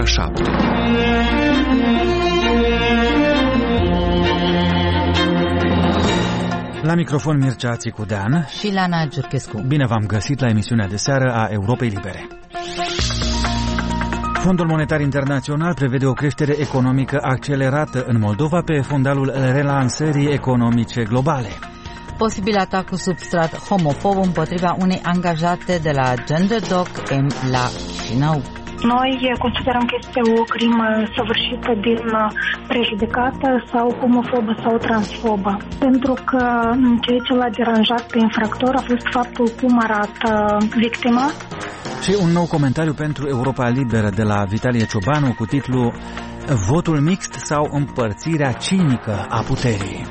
ora 7. La microfon Mircea Țicudean și Lana Giurchescu. Bine v-am găsit la emisiunea de seară a Europei Libere. Fondul Monetar Internațional prevede o creștere economică accelerată în Moldova pe fundalul relansării economice globale. Posibil atac cu substrat homofob împotriva unei angajate de la GenderDoc M la Chișinău. Noi considerăm că este o crimă săvârșită din prejudecată sau homofobă sau transfobă. Pentru că ceea ce l-a deranjat pe infractor a fost faptul cum arată victima. Și un nou comentariu pentru Europa Liberă de la Vitalie Ciobanu cu titlul Votul mixt sau împărțirea cinică a puterii.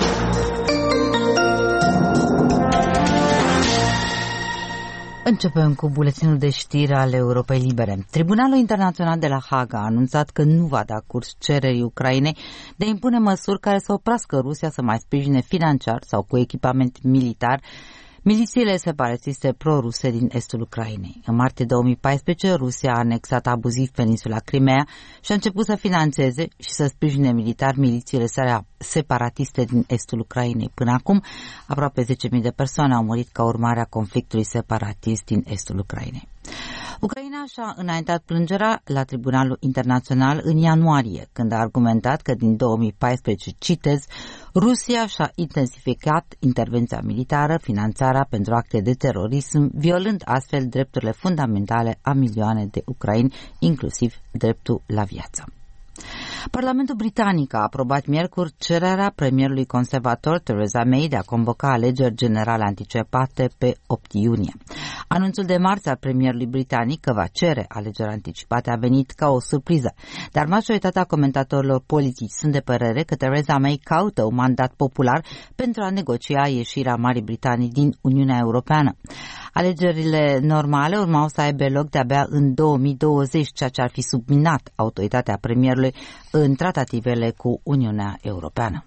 Începem cu buletinul de știri al Europei Libere. Tribunalul Internațional de la Haga a anunțat că nu va da curs cererii Ucrainei de a impune măsuri care să oprească Rusia să mai sprijine financiar sau cu echipament militar milițiile separatiste pro-ruse din estul Ucrainei. În martie 2014, Rusia a anexat abuziv peninsula Crimea și a început să financeze și să sprijine militar milițiile separatiste din estul Ucrainei. Până acum, aproape 10.000 de persoane au murit ca urmare a conflictului separatist din estul Ucrainei. Ucraina și-a înaintat plângerea la Tribunalul Internațional în ianuarie, când a argumentat că din 2014, citez, Rusia și-a intensificat intervenția militară, finanțarea pentru acte de terorism, violând astfel drepturile fundamentale a milioane de ucraini, inclusiv dreptul la viață. Parlamentul britanic a aprobat miercuri cererea premierului conservator Theresa May de a convoca alegeri generale anticipate pe 8 iunie. Anunțul de marți al premierului britanic că va cere alegeri anticipate a venit ca o surpriză, dar majoritatea comentatorilor politici sunt de părere că Theresa May caută un mandat popular pentru a negocia ieșirea Marii Britanii din Uniunea Europeană. Alegerile normale urmau să aibă loc de-abia în 2020, ceea ce ar fi subminat autoritatea premierului în tratativele cu Uniunea Europeană.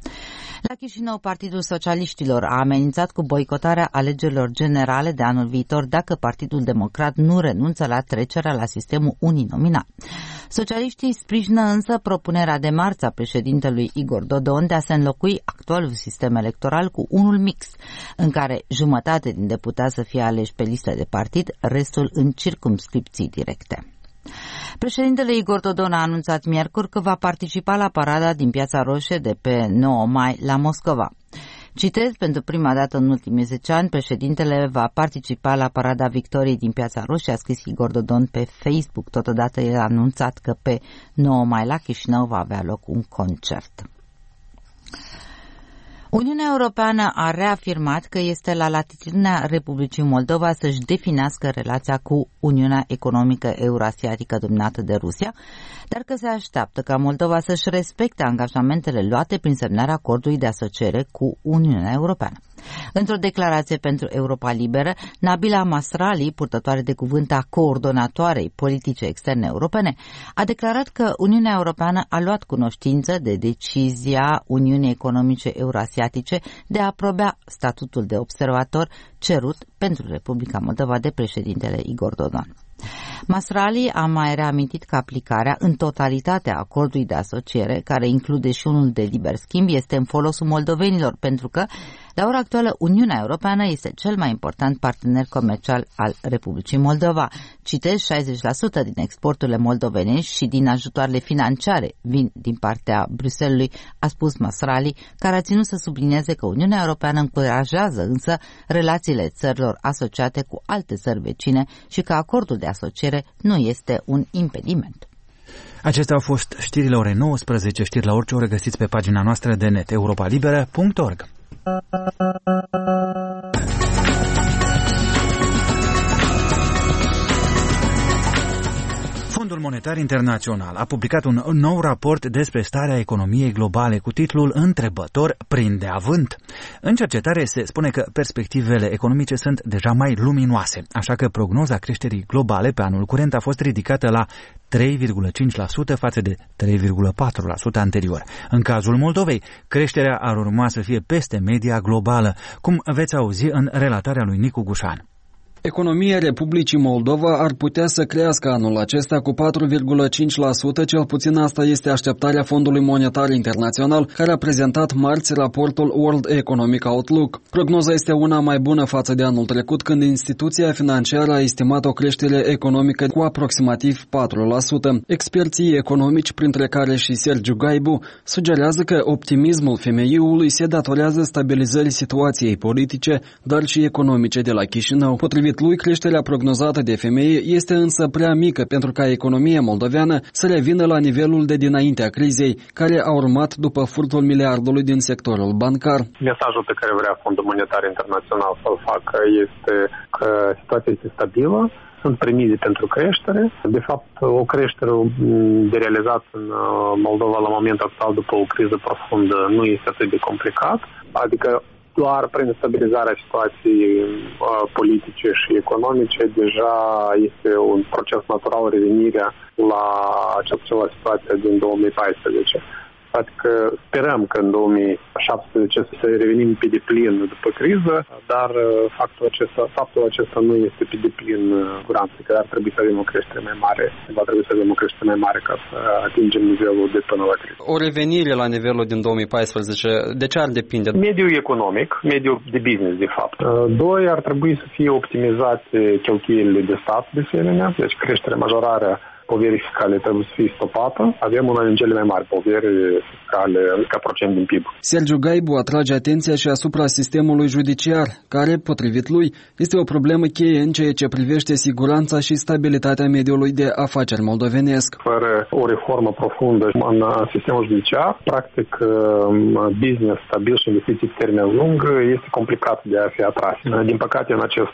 La Chișinău, Partidul Socialiștilor a amenințat cu boicotarea alegerilor generale de anul viitor dacă Partidul Democrat nu renunță la trecerea la sistemul uninominal. Socialiștii sprijină însă propunerea de marți a președintelui Igor Dodon de a se înlocui actualul sistem electoral cu unul mix, în care jumătate din deputați să fie aleși pe listă de partid, restul în circumscripții directe. Președintele Igor Dodon a anunțat miercuri că va participa la parada din Piața Roșie de pe 9 mai la Moscova. Citez, pentru prima dată în ultimii 10 ani, președintele va participa la parada victoriei din Piața Roșie, a scris Igor Dodon pe Facebook. Totodată el a anunțat că pe 9 mai la Chișinău va avea loc un concert. Uniunea Europeană a reafirmat că este la latitudinea Republicii Moldova să-și definească relația cu Uniunea Economică Eurasiatică dominată de Rusia, dar că se așteaptă ca Moldova să-și respecte angajamentele luate prin semnarea acordului de asociere cu Uniunea Europeană. Într-o declarație pentru Europa Liberă, Nabila Masrali, purtătoare de cuvânt a coordonatoarei politice externe europene, a declarat că Uniunea Europeană a luat cunoștință de decizia Uniunii Economice Eurasiatice de a aproba statutul de observator cerut pentru Republica Moldova de președintele Igor Dodon. Masrali a mai reamintit că aplicarea în totalitate a acordului de asociere, care include și unul de liber schimb, este în folosul moldovenilor, pentru că, la ora actuală, Uniunea Europeană este cel mai important partener comercial al Republicii Moldova. Citez, 60% din exporturile moldovenești și din ajutoarele financiare vin din partea Bruxellesului, a spus Masrali, care a ținut să sublinieze că Uniunea Europeană încurajează însă relațiile țărilor asociate cu alte țări vecine și că acordul de asociere nu este un impediment. Acestea au fost știrile ore 19, știri la orice oră găsiți pe pagina noastră de net, europalibera.org. Fondul Monetar Internațional a publicat un nou raport despre starea economiei globale cu titlul întrebător prinde avânt. În cercetare se spune că perspectivele economice sunt deja mai luminoase, așa că prognoza creșterii globale pe anul curent a fost ridicată la 3,5% față de 3,4% anterior. În cazul Moldovei, creșterea ar urma să fie peste media globală, cum veți auzi în relatarea lui Nicu Gușan. Economia Republicii Moldova ar putea să crească anul acesta cu 4,5%, cel puțin asta este așteptarea Fondului Monetar Internațional, care a prezentat marți raportul World Economic Outlook. Prognoza este una mai bună față de anul trecut, când instituția financiară a estimat o creștere economică cu aproximativ 4%. Experții economici, printre care și Sergiu Gaibu, sugerează că optimismul FMI-ului se datorează stabilizării situației politice, dar și economice de la Chișinău. Potrivit lui, creșterea prognozată de FMI este însă prea mică pentru ca economia moldoveană să revină la nivelul de dinaintea crizei, care a urmat după furtul miliardului din sectorul bancar. Mesajul pe care vrea Fondul Monetar Internațional să-l facă este că situația este stabilă, sunt premize pentru creștere. De fapt, o creștere de realizat în Moldova la momentul actual după o criză profundă nu este atât de complicat, adică doar prin stabilizarea situației politice și economice deja este un proces natural revenirea la acea situație din 2014. Adică sperăm că în 2017 să revenim pe deplin după criză, dar faptul acesta nu este pe deplin curanță, că ar trebui să avem o creștere mai mare. Va trebui să avem o creștere mai mare ca să atingem nivelul de până la criză. O revenire la nivelul din 2014, de ce ar depinde? Mediul economic, mediul de business, de fapt. Doi, ar trebui să fie optimizate cheltuielile de stat, de asemenea, deci majorarea poverii fiscale trebuie să fie stopată. Avem una din cele mai mari poveri fiscale ca procent din PIB. Sergiu Gaibu atrage atenția și asupra sistemului judiciar, care, potrivit lui, este o problemă cheie în ceea ce privește siguranța și stabilitatea mediului de afaceri moldovenesc. Fără o reformă profundă în sistemul judiciar, practic, business stabil și investiții pe termen lung este complicat de a fi atras. Din păcate,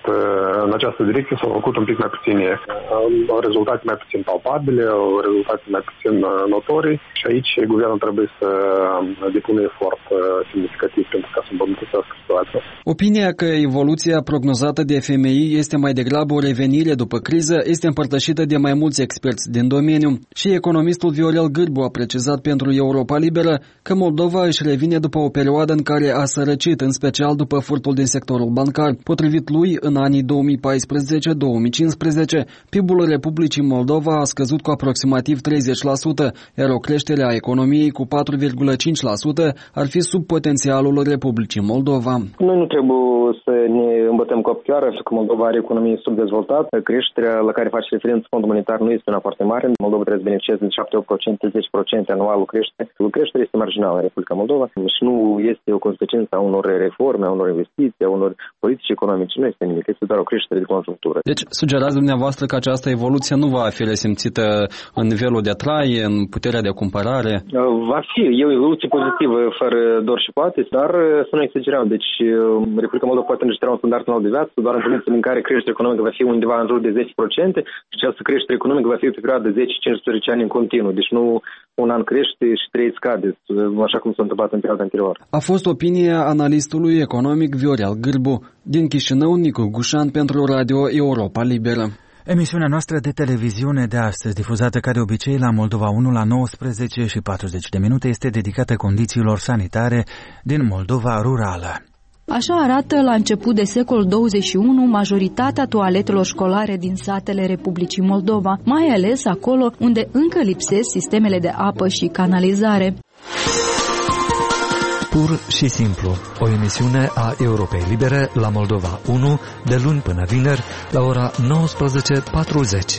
în această direcție s-au făcut un pic mai puține rezultate mai puțin palpabile, rezultate mai puțin notorii și aici guvernul trebuie să depună efort semnificativ pentru ca să îmbunătățească situația. Opinia că evoluția prognozată de FMI este mai degrabă o revenire după criză este împărtășită de mai mulți experți din domeniu. Și economistul Viorel Gârbu a precizat pentru Europa Liberă că Moldova își revine după o perioadă în care a sărăcit, în special după furtul din sectorul bancar. Potrivit lui, în anii 2014-2015, PIB-ul Republicii Moldova a scăzut cu aproximativ 30%, iar o creștere a economiei cu 4,5% ar fi sub potențialul Republicii Moldova. Noi nu trebuie să ne îmbătăm cu picioară, că Moldova are economie subdezvoltată. Creșterea la care face referință Fondul Monetar nu este una foarte mare. Moldova trebuie să beneficieze de 7-8%, 10% anual creștere. Creșterea este marginală în Republica Moldova și nu este o consecință a unor reforme, a unor investiții, a unor politici economice. Nu este nimic, este doar o creștere de conjunctură. Deci sugerați dumneavoastră că această evoluție nu va fi resimțită în nivelul de trai, în puterea de cumpărare? Va fi. E o evoluție pozitivă, fără dor și poate, dar să nu exagerăm. Deci Republica Moldova poate înregistra un standard nou de viață, doar în condiții în care creșterea economică va fi undeva în jur de 10% și această creștere economică va fi pe perioadă de 10-15 ani în continuu. Deci nu un an crește și 3 scade, așa cum s-a întâmplat în perioada anterioară. A fost opinia analistului economic Viorel Gârbu. Din Chișinău, Nicu Gușan pentru Radio Europa Liberă. Emisiunea noastră de televiziune de astăzi, difuzată ca de obicei la Moldova 1 la 19:40, este dedicată condițiilor sanitare din Moldova rurală. Așa arată la început de secolul 21 majoritatea toaletelor școlare din satele Republicii Moldova, mai ales acolo unde încă lipsesc sistemele de apă și canalizare. Pur și simplu, o emisiune a Europei Libere la Moldova 1, de luni până vineri, la ora 19:40.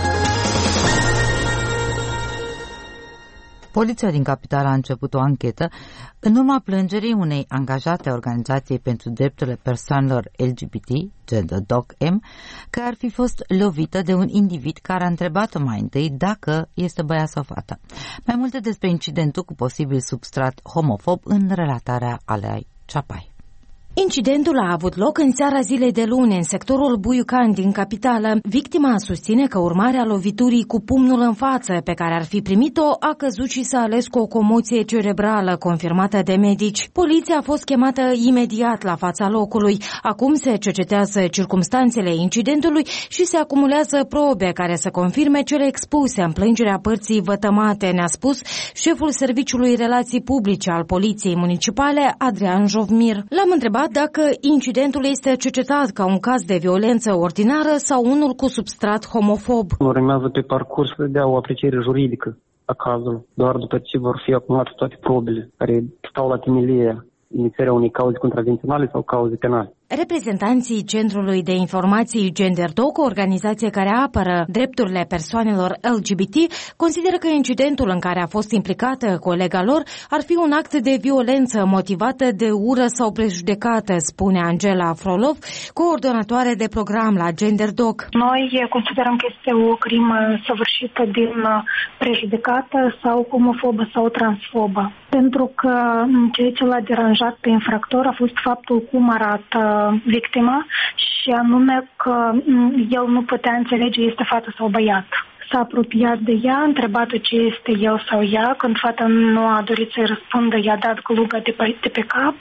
Poliția din capitală a început o anchetă în urma plângerii unei angajate a Organizației pentru Drepturile Persoanelor LGBT, GenderDocM, că ar fi fost lovită de un individ care a întrebat-o mai întâi dacă este băiat sau fată. Mai multe despre incidentul cu posibil substrat homofob în relatarea Alei Ceapai. Incidentul a avut loc în seara zilei de luni, în sectorul Buiucan din capitală. Victima susține că urmarea loviturii cu pumnul în față pe care ar fi primit-o a căzut și s-a ales cu o comoție cerebrală confirmată de medici. Poliția a fost chemată imediat la fața locului. Acum se cercetează circumstanțele incidentului și se acumulează probe care să confirme cele expuse în plângerea părții vătămate, ne-a spus șeful Serviciului Relații Publice al Poliției Municipale, Adrian Jovmir. L-am întrebat întrebat dacă incidentul este cercetat ca un caz de violență ordinară sau unul cu substrat homofob. Urmează pe parcurs să dea o apreciere juridică a cazului, doar după ce vor fi acumulate toate probele care stau la temelie inițierea unei cauze contravenționale sau cauze penale. Reprezentanții Centrului de Informații GenderDoc, o organizație care apără drepturile persoanelor LGBT, consideră că incidentul în care a fost implicată colega lor ar fi un act de violență motivată de ură sau prejudecată, spune Angela Frolov, coordonatoare de program la GenderDoc. Noi considerăm că este o crimă săvârșită din prejudecată sau homofobă sau transfobă. Pentru că ceea ce l-a deranjat pe infractor a fost faptul cum arată victima și anume că el nu putea înțelege este fată sau băiat. S-a apropiat de ea, a întrebat-o ce este el sau ea. Când fata nu a dorit să-i răspundă, i-a dat gluga de pe cap.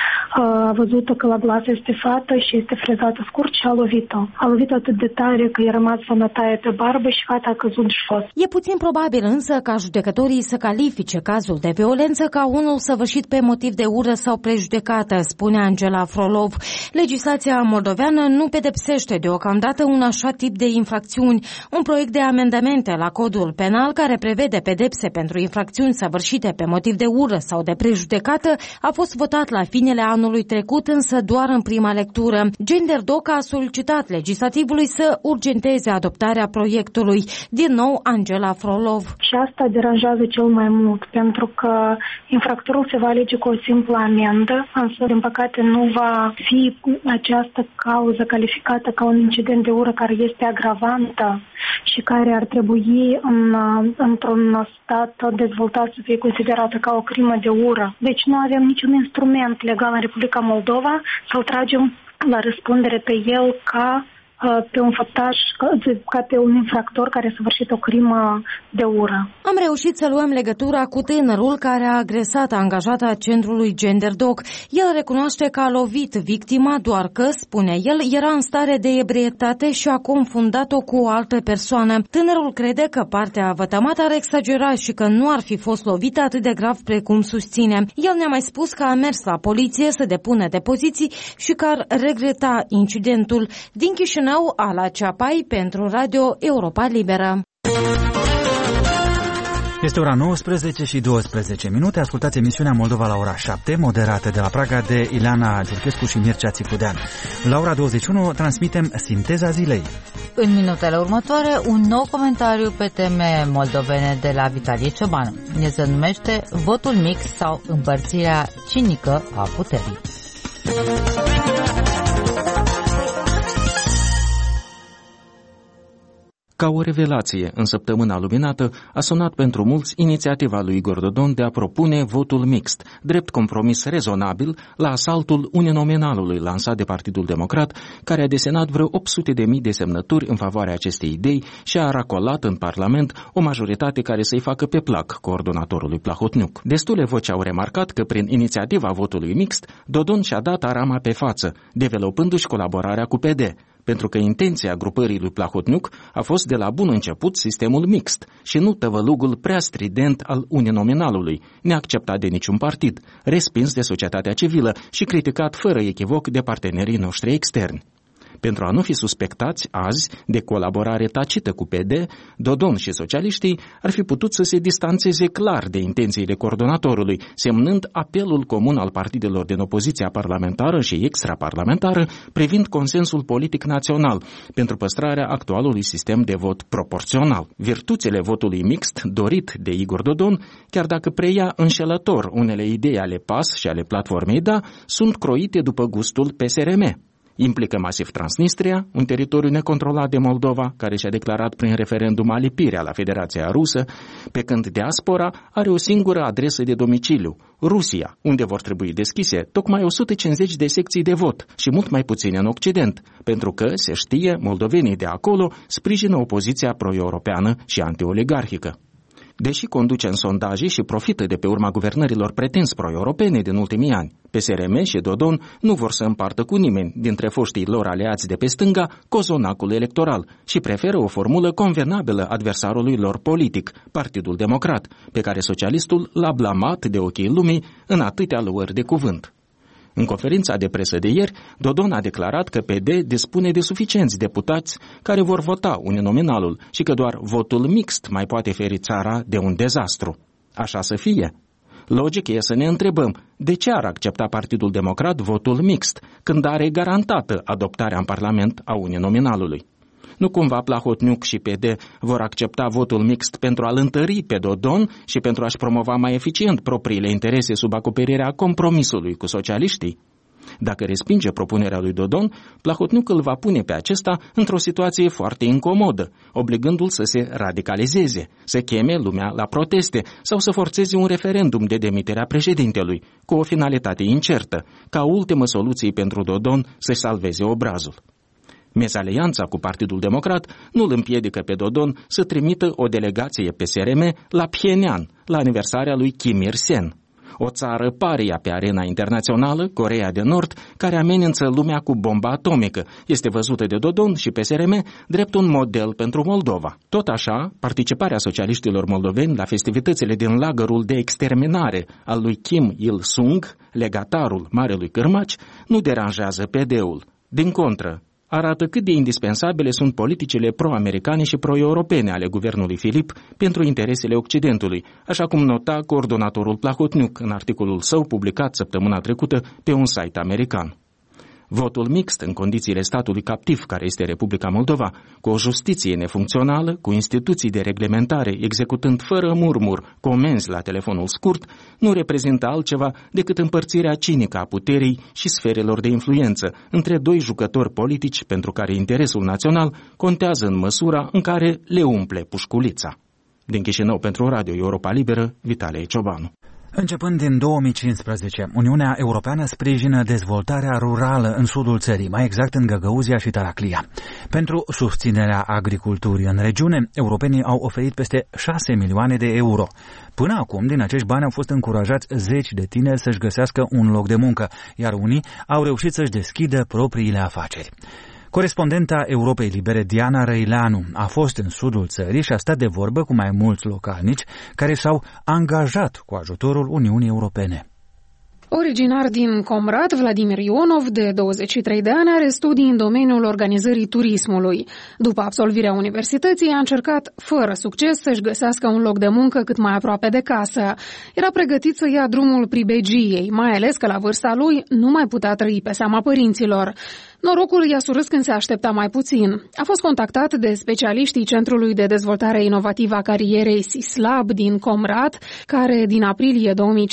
A văzut că la glas este fată și este frezată scurt și a lovit-o. A lovit-o atât de tare că i-a rămas fănătaie pe barbă și fata a căzut jos. E puțin probabil însă ca judecătorii să califice cazul de violență ca unul săvârșit pe motiv de ură sau prejudecată, spune Angela Frolov. Legislația moldoveană nu pedepsește deocamdată un așa tip de infracțiuni. Un proiect de amendament la codul penal care prevede pedepse pentru infracțiuni săvârșite pe motiv de ură sau de prejudecată a fost votat la finele anului trecut, însă doar în prima lectură. GenderDoc a solicitat legislativului să urgenteze adoptarea proiectului. Din nou, Angela Frolov. Și asta deranjează cel mai mult, pentru că infractorul se va alege cu o simplă amendă, însă, din păcate, nu va fi această cauză calificată ca un incident de ură care este agravantă și care ar trebui într-un stat dezvoltat să fie considerată ca o crimă de ură. Deci nu avem niciun instrument legal în Republica Moldova să-l tragem la răspundere pe el ca pe un făptaș, ca pe un infractor care a săvârșit o crimă de ură. Am reușit să luăm legătura cu tânărul care a agresat angajata centrului GenderDoc. El recunoaște că a lovit victima, doar că, spune el, era în stare de ebrietate și a confundat-o cu o altă persoană. Tânărul crede că partea vătămată ar exagera și că nu ar fi fost lovită atât de grav precum susține. El ne-a mai spus că a mers la poliție să depună depoziții și că ar regreta incidentul. Din Chișinău, Ala Ceapai pentru Radio Europa Liberă. Este ora 19 și 12 minute. Ascultați emisiunea Moldova la ora 7, moderată de la Praga de Ileana Giurchescu și Mircea Țifudean. La ora 21 transmitem Sinteza Zilei. În minutele următoare, un nou comentariu pe teme moldovene de la Vitalie Ciobanu. Se numește Votul mix sau împărțirea cinică a puterii. Ca o revelație, în săptămâna luminată, a sunat pentru mulți inițiativa lui Igor Dodon de a propune votul mixt, drept compromis rezonabil la asaltul uninominalului lansat de Partidul Democrat, care a desenat vreo 800.000 de semnături în favoarea acestei idei și a racolat în Parlament o majoritate care să-i facă pe plac coordonatorului Plahotniuc. Destule voci au remarcat că prin inițiativa votului mixt, Dodon și-a dat arama pe față, developându-și colaborarea cu PD, pentru că intenția grupării lui Plahotniuc a fost de la bun început sistemul mixt și nu tăvălugul prea strident al uninominalului, neacceptat de niciun partid, respins de societatea civilă și criticat fără echivoc de partenerii noștri externi. Pentru a nu fi suspectați azi de colaborare tacită cu PD, Dodon și socialiștii ar fi putut să se distanțeze clar de intențiile coordonatorului, semnând apelul comun al partidelor din opoziția parlamentară și extraparlamentară privind consensul politic național pentru păstrarea actualului sistem de vot proporțional. Virtuțile votului mixt dorit de Igor Dodon, chiar dacă preia înșelător unele idei ale PAS și ale platformei DA, sunt croite după gustul PSRM. Implică masiv Transnistria, un teritoriu necontrolat de Moldova, care și-a declarat prin referendum alipirea la Federația Rusă, pe când diaspora are o singură adresă de domiciliu, Rusia, unde vor trebui deschise tocmai 150 de secții de vot și mult mai puține în Occident, pentru că, se știe, moldovenii de acolo sprijină opoziția pro-europeană și anti-oligarhică. Deși conduce în sondaje și profită de pe urma guvernărilor pretins pro-europene din ultimii ani, PSRM și Dodon nu vor să împartă cu nimeni dintre foștii lor aliați de pe stânga cozonacul electoral și preferă o formulă convenabilă adversarului lor politic, Partidul Democrat, pe care socialistul l-a blamat de ochii lumii în atâtea luări de cuvânt. În conferința de presă de ieri, Dodon a declarat că PD dispune de suficienți deputați care vor vota uninominalul și că doar votul mixt mai poate feri țara de un dezastru. Așa să fie. Logic e să ne întrebăm de ce ar accepta Partidul Democrat votul mixt când are garantată adoptarea în Parlament a uninominalului. Nu cumva Plahotniuc și PD vor accepta votul mixt pentru a-l întări pe Dodon și pentru a-și promova mai eficient propriile interese sub acoperirea compromisului cu socialiștii? Dacă respinge propunerea lui Dodon, Plahotniuc îl va pune pe acesta într-o situație foarte incomodă, obligându-l să se radicalizeze, să cheme lumea la proteste sau să forțeze un referendum de demitere a președintelui, cu o finalitate incertă, ca ultimă soluție pentru Dodon să-și salveze obrazul. Mezalianța cu Partidul Democrat nu îl împiedică pe Dodon să trimită o delegație PSRM la Pjenian, la aniversarea lui Kim Il-sen, o țară paria pe arena internațională, Coreea de Nord, care amenință lumea cu bomba atomică. Este văzută de Dodon și PSRM drept un model pentru Moldova. Tot așa, participarea socialiștilor moldoveni la festivitățile din lagărul de exterminare al lui Kim Il-sung, legatarul Marelui Cârmaci, nu deranjează PD-ul. Din contră, arată cât de indispensabile sunt politicile pro-americane și pro-europene ale guvernului Filip pentru interesele Occidentului, așa cum nota coordonatorul Plahotniuc în articolul său publicat săptămâna trecută pe un site american. Votul mixt în condițiile statului captiv care este Republica Moldova, cu o justiție nefuncțională, cu instituții de reglementare executând fără murmur comenzi la telefonul scurt, nu reprezintă altceva decât împărțirea cinică a puterii și sferelor de influență între doi jucători politici pentru care interesul național contează în măsura în care le umple pușculița. Din Chișinău pentru Radio Europa Liberă, Vitalie Ciobanu. Începând din 2015, Uniunea Europeană sprijină dezvoltarea rurală în sudul țării, mai exact în Găgăuzia și Taraclia. Pentru susținerea agriculturii în regiune, europenii au oferit peste 6 milioane de euro. Până acum, din acești bani au fost încurajați 10 de tineri să-și găsească un loc de muncă, iar unii au reușit să-și deschidă propriile afaceri. Corespondenta Europei Libere, Diana Răileanu, a fost în sudul țării și a stat de vorbă cu mai mulți localnici care s-au angajat cu ajutorul Uniunii Europene. Originar din Comrat, Vladimir Ionov, de 23 de ani, are studii în domeniul organizării turismului. După absolvirea universității, a încercat, fără succes, să-și găsească un loc de muncă cât mai aproape de casă. Era pregătit să ia drumul pribegiei, mai ales că la vârsta lui nu mai putea trăi pe seama părinților. Norocul i-a surâs când se aștepta mai puțin. A fost contactat de specialiștii Centrului de Dezvoltare Inovativă a Carierei SISLAB din Comrat, care din aprilie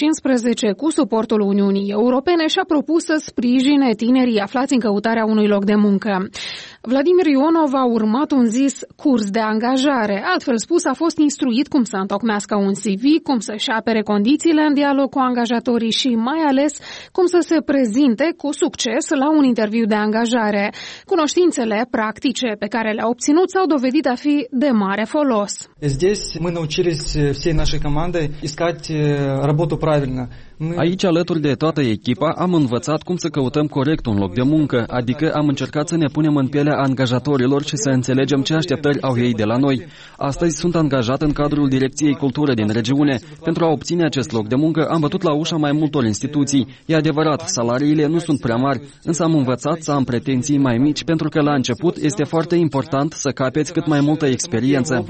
2015, cu suportul Uniunii Europene, și-a propus să sprijine tinerii aflați în căutarea unui loc de muncă. Vladimir Ionov a urmat un zis curs de angajare, altfel spus a fost instruit cum să întocmească un CV, cum să-și apere condițiile în dialog cu angajatorii și mai ales cum să se prezinte cu succes la un interviu de angajare. Cunoștințele practice pe care le-a obținut s-au dovedit a fi de mare folos. Здесь мы научились всей нашей командой искать работу правильно. Aici, alături de toată echipa, am învățat cum să căutăm corect un loc de muncă, adică am încercat să ne punem în pielea angajatorilor și să înțelegem ce așteptări au ei de la noi. Astăzi sunt angajat în cadrul Direcției Cultură din regiune. Pentru a obține acest loc de muncă am bătut la ușa mai multor instituții. E adevărat, salariile nu sunt prea mari, însă am învățat să am pretenții mai mici, pentru că la început este foarte important să capeți cât mai multă experiență.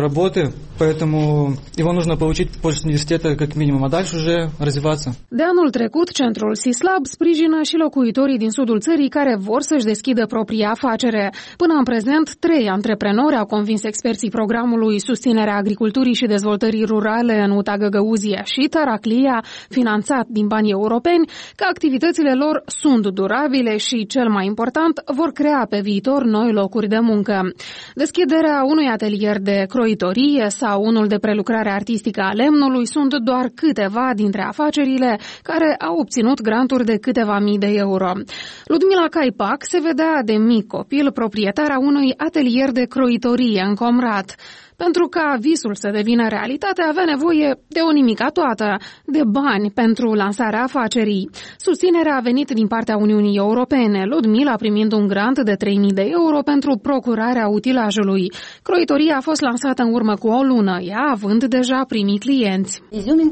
De anul trecut, Centrul SISLAB sprijină și locuitorii din sudul țării care vor să-și deschidă propria afacere. Până în prezent, 3 antreprenori au convins experții programului Susținerea Agriculturii și Dezvoltării Rurale în UTA Găgăuzia și Taraclia, finanțat din banii europeni, că activitățile lor sunt durabile și, cel mai important, vor crea pe viitor noi locuri de muncă. Deschiderea unui atelier de croitorie sau unul de prelucrare artistică a lemnului sunt doar câteva dintre afacerile care au obținut granturi de câteva mii de euro. Ludmila Caipac se vedea de mic copil proprietara unui atelier de croitorie în Comrat. Pentru ca visul să devină realitate, avea nevoie de o nimica toată, de bani pentru lansarea afacerii. Susținerea a venit din partea Uniunii Europene, Ludmila primind un grant de 3.000 de euro pentru procurarea utilajului. Croitoria a fost lansată în urmă cu o lună, ea având deja primit clienți.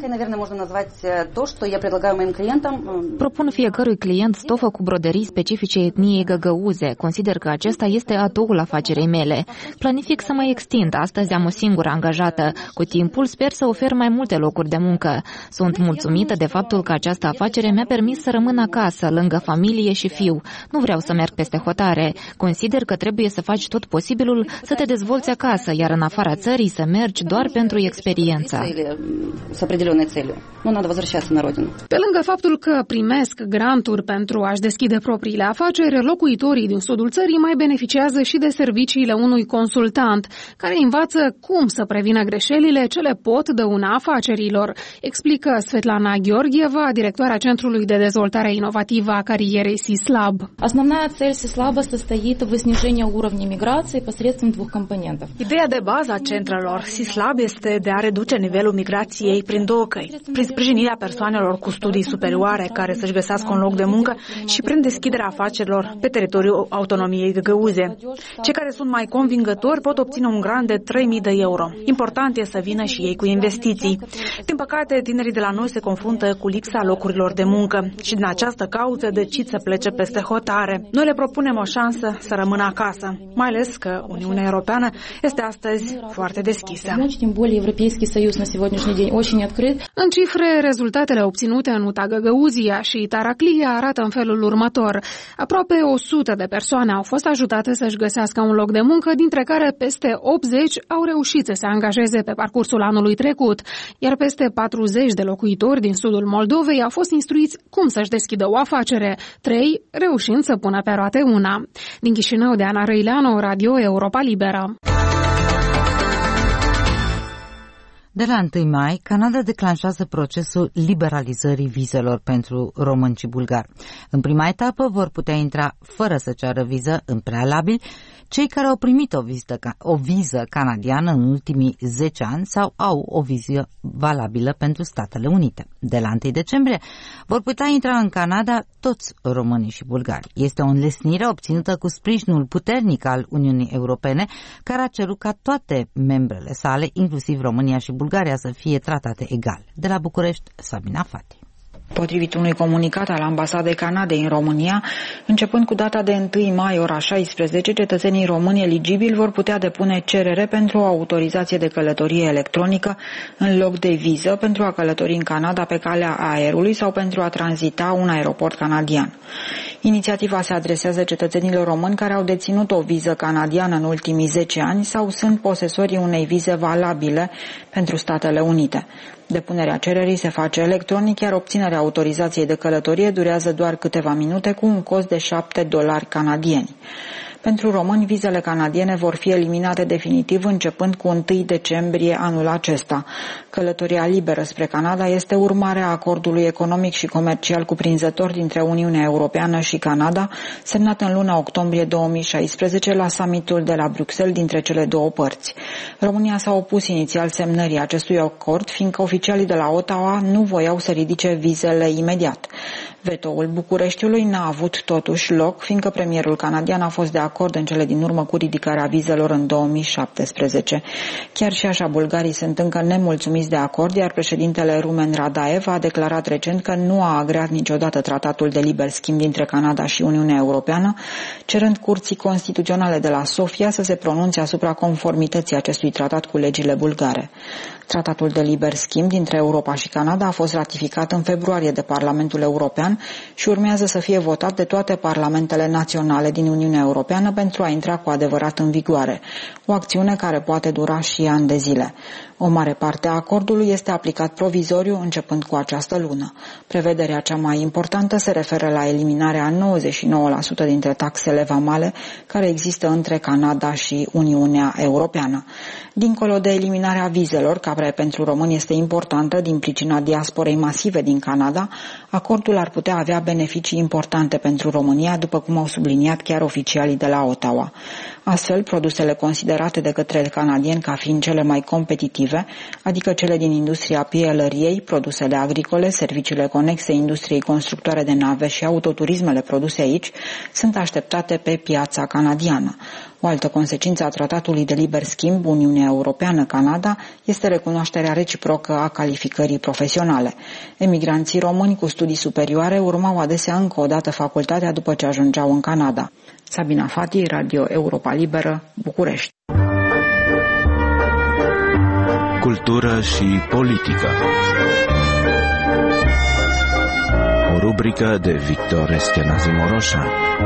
Propun fiecărui client stofă cu broderii specifice etniei găgăuze. Consider că acesta este atoul afacerii mele. Planific să mă extind. Astăzi am o singură angajată. Cu timpul sper să ofer mai multe locuri de muncă. Sunt mulțumită de faptul că această afacere mi-a permis să rămân acasă, lângă familie și fiu. Nu vreau să merg peste hotare. Consider că trebuie să faci tot posibilul să te dezvolți acasă, iar în afara țării să mergi doar pentru experiență. Pe lângă faptul că primesc granturi pentru a-și deschide propriile afaceri, locuitorii din sudul țării mai beneficiază și de serviciile unui consultant, care învață cum să prevină greșelile ce le pot dăuna afacerilor, explică Svetlana Gheorgheva, directoarea Centrului de Dezvoltare Inovativă a carierei SISLAB. Основная цель SISLAB состоит в снижении уровня миграции посредством двух компонентов. Ideea de bază a centrelor SISLAB este de a reduce nivelul migrației prin două căi, prin sprijinirea persoanelor cu studii superioare care să-și găsească un loc de muncă și prin deschiderea afacerilor pe teritoriul autonomiei găgăuze. Cei care sunt mai convingători pot obține un grant de 3.000 de euro. Important e să vină și ei cu investiții. Din păcate, tinerii de la noi se confruntă cu lipsa locurilor de muncă și din această cauză decid să plece peste hotare. Noi le propunem o șansă să rămână acasă, mai ales că Uniunea Europeană este astăzi foarte deschisă. În cifre, rezultatele obținute în Uta Găgăuzia și Taraclia arată în felul următor. Aproape 100 de persoane au fost ajutate să-și găsească un loc de muncă, dintre care peste 80 au reușit să se angajeze pe parcursul anului trecut, iar peste 40 de locuitori din sudul Moldovei au fost instruiți cum să-și deschidă o afacere, 3 reușind să pună pe roate una. Din Chișinău, de Ana Răileanu, Radio Europa Liberă. De la 1 mai, Canada declanșează procesul liberalizării vizelor pentru români și bulgari. În prima etapă vor putea intra fără să ceară viză în prealabil cei care au primit o viză canadiană în ultimii 10 ani sau au o viză valabilă pentru Statele Unite. De la 1 decembrie vor putea intra în Canada toți românii și bulgari. Este o înlesnire obținută cu sprijinul puternic al Uniunii Europene, care a cerut ca toate membrele sale, inclusiv România și Bulgaria, să fie tratate egal. De la București, Sabina Fati. Potrivit unui comunicat al Ambasadei Canadei în România, începând cu data de 1 mai ora 16, cetățenii români eligibili vor putea depune cerere pentru o autorizație de călătorie electronică în loc de viză pentru a călători în Canada pe calea aerului sau pentru a tranzita un aeroport canadian. Inițiativa se adresează cetățenilor români care au deținut o viză canadiană în ultimii 10 ani sau sunt posesorii unei vize valabile pentru Statele Unite. Depunerea cererii se face electronic, iar obținerea autorizației de călătorie durează doar câteva minute cu un cost de $7 canadieni. Pentru români, vizele canadiene vor fi eliminate definitiv începând cu 1 decembrie anul acesta. Călătoria liberă spre Canada este urmarea acordului economic și comercial cuprinzător dintre Uniunea Europeană și Canada, semnat în luna octombrie 2016 la summitul de la Bruxelles dintre cele două părți. România s-a opus inițial semnării acestui acord, fiindcă oficialii de la Ottawa nu voiau să ridice vizele imediat. Vetoul Bucureștiului n-a avut totuși loc, fiindcă premierul canadian a fost de acord în cele din urmă cu ridicarea vizelor în 2017. Chiar și așa, bulgarii sunt încă nemulțumiți de acord, iar președintele Rumen Radaev a declarat recent că nu a agreat niciodată tratatul de liber schimb dintre Canada și Uniunea Europeană, cerând Curții Constituționale de la Sofia să se pronunțe asupra conformității acestui tratat cu legile bulgare. Tratatul de liber schimb dintre Europa și Canada a fost ratificat în februarie de Parlamentul European și urmează să fie votat de toate parlamentele naționale din Uniunea Europeană pentru a intra cu adevărat în vigoare, o acțiune care poate dura și ani de zile. O mare parte a acordului este aplicat provizoriu începând cu această lună. Prevederea cea mai importantă se referă la eliminarea 99% dintre taxele vamale care există între Canada și Uniunea Europeană. Dincolo de eliminarea vizelor, care pentru români este importantă din pricina diasporei masive din Canada, acordul ar putea avea beneficii importante pentru România, după cum au subliniat chiar oficialii de la Ottawa. Astfel, produsele considerate de către canadieni ca fiind cele mai competitive, adică cele din industria pielăriei, produsele agricole, serviciile conexe industriei constructoare de nave și autoturismele produse aici, sunt așteptate pe piața canadiană. O altă consecință a tratatului de liber schimb Uniunea Europeană-Canada este recunoașterea reciprocă a calificării profesionale. Emigranții români cu studii superioare urmau adesea încă o dată facultatea după ce ajungeau în Canada. Sabina Fati, Radio Europa Liberă, București. Cultură și politică. O rubrică de Victor Eschenazi Moroșan.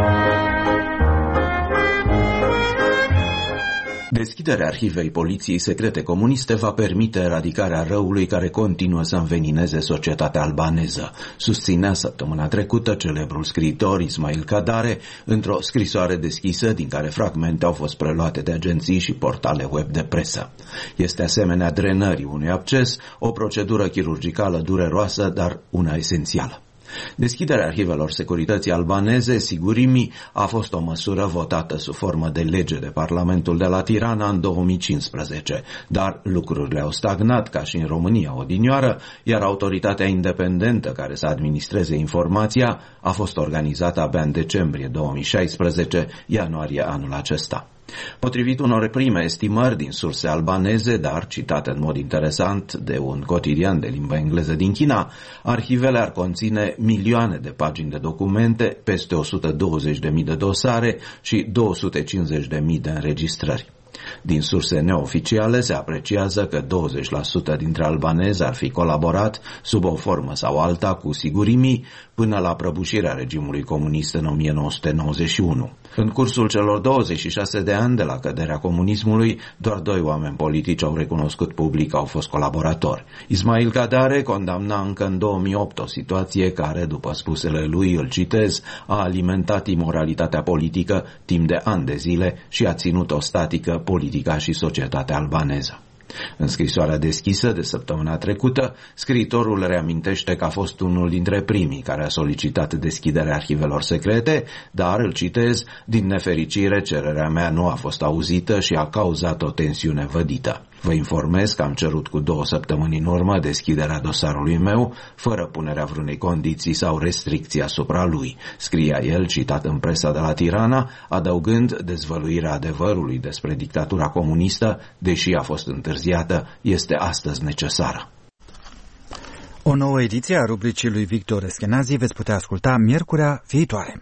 Deschiderea arhivei poliției secrete comuniste va permite eradicarea răului care continuă să învenineze societatea albaneză, susținea săptămâna trecută celebrul scriitor Ismail Kadare într-o scrisoare deschisă din care fragmente au fost preluate de agenții și portale web de presă. Este asemenea drenării unui absces, o procedură chirurgicală dureroasă, dar una esențială. Deschiderea arhivelor securității albaneze, Sigurimi, a fost o măsură votată sub formă de lege de Parlamentul de la Tirana în 2015, dar lucrurile au stagnat ca și în România odinioară, iar autoritatea independentă care să administreze informația a fost organizată abia în decembrie 2016, ianuarie anul acesta. Potrivit unor prime estimări din surse albaneze, dar citate în mod interesant de un cotidian de limbă engleză din China, arhivele ar conține milioane de pagini de documente, peste 120.000 de dosare și 250.000 de înregistrări. Din surse neoficiale se apreciază că 20% dintre albanezi ar fi colaborat sub o formă sau alta cu Sigurimi până la prăbușirea regimului comunist în 1991. În cursul celor 26 de ani de la căderea comunismului, doar 2 oameni politici au recunoscut public că au fost colaboratori. Ismail Kadare condamna încă în 2008 o situație care, după spusele lui, îl citez, a alimentat imoralitatea politică timp de ani de zile și a ținut-o statică politica și societatea albaneză. În scrisoarea deschisă de săptămâna trecută, scriitorul reamintește că a fost unul dintre primii care a solicitat deschiderea arhivelor secrete, dar, îl citez, din nefericire cererea mea nu a fost auzită și a cauzat o tensiune vădită. Vă informez că am cerut cu 2 săptămâni în urmă deschiderea dosarului meu, fără punerea vreunei condiții sau restricții asupra lui, scria el, citat în presa de la Tirana, adăugând dezvăluirea adevărului despre dictatura comunistă, deși a fost întârziată, este astăzi necesară. O nouă ediție a rubricii lui Victor Eschenazi veți putea asculta miercurea viitoare.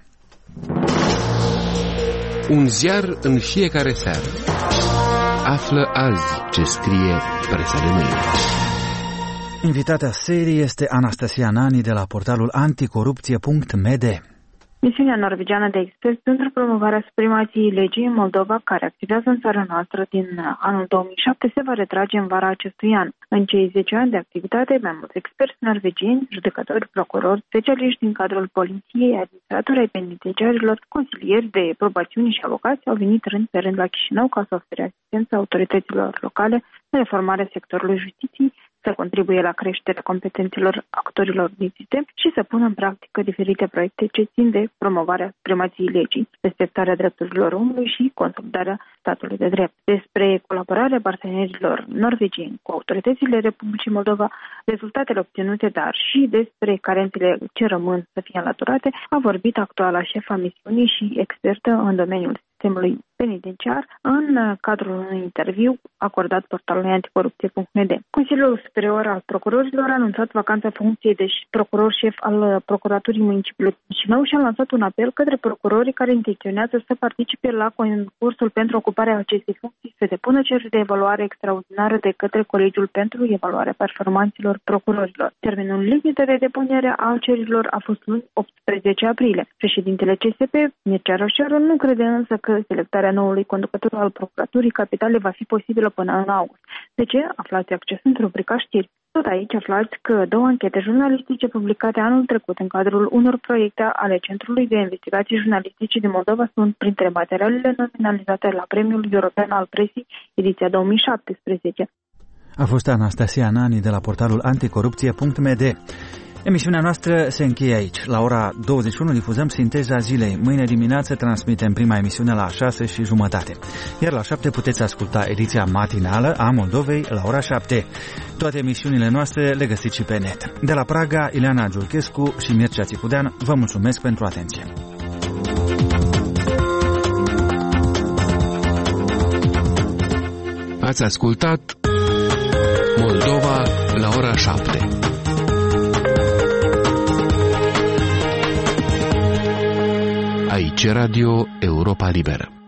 Un ziar în fiecare seară. Află azi ce scrie presa de mâine. Invitatea serii este Anastasia Nani de la portalul anticorupție.md. Misiunea norvegiană de experți pentru promovarea supremației legii în Moldova, care activează în țara noastră din anul 2007, se va retrage în vara acestui an. În cei 10 ani de activitate, mai mulți experți norvegieni, judecători, procurori, specialiști din cadrul poliției, administratori ai penitenciarilor, consilieri de probațiune și avocați au venit rând pe rând la Chișinău ca să ofere asistență autorităților locale în reformarea sectorului justiției, să contribuie la creșterea competențelor actorilor din sistem și să pună în practică diferite proiecte ce țin de promovarea supremației legii, respectarea drepturilor omului și consolidarea statului de drept. Despre colaborarea partenerilor norvegieni cu autoritățile Republicii Moldova, rezultatele obținute, dar și despre carențele ce rămân să fie înlăturate, a vorbit actuala șefa misiunii și expertă în domeniul sistemului penitenciar în cadrul unui interviu acordat portalului anticorupție.md. Consiliul Superior al Procurorilor a anunțat vacanța funcției de procuror șef al Procuraturii Municipiului Chișinău și a lansat un apel către procurorii care intenționează să participe la concursul pentru ocuparea acestei funcții să depună cereri de evaluare extraordinară de către Colegiul pentru evaluarea performanțelor procurorilor. Termenul limită de depunere al cererilor a fost luni 18 aprilie. Președintele CSP, Mircea Roșeru, nu crede însă că selectarea noului conducător al Procuraturii Capitale va fi posibilă până în august. De ce? Aflați accesând rubrica știri. Tot aici aflați că 2 anchete jurnalistice publicate anul trecut în cadrul unor proiecte ale Centrului de Investigații Jurnalistice din Moldova sunt printre materialele nominalizate la Premiul European al Presii, ediția 2017. A fost Anastasia Nani de la portalul anticorupție.md. Emisiunea noastră se încheie aici. La ora 21 difuzăm Sinteza Zilei. Mâine dimineață transmitem prima emisiune la 6:30. Iar la 7 puteți asculta ediția matinală a Moldovei la ora 7. Toate emisiunile noastre le găsiți și pe net. De la Praga, Ileana Giurchescu și Mircea Țipudean vă mulțumesc pentru atenție. Ați ascultat Moldova la ora 7. Aici Radio Europa Liberă.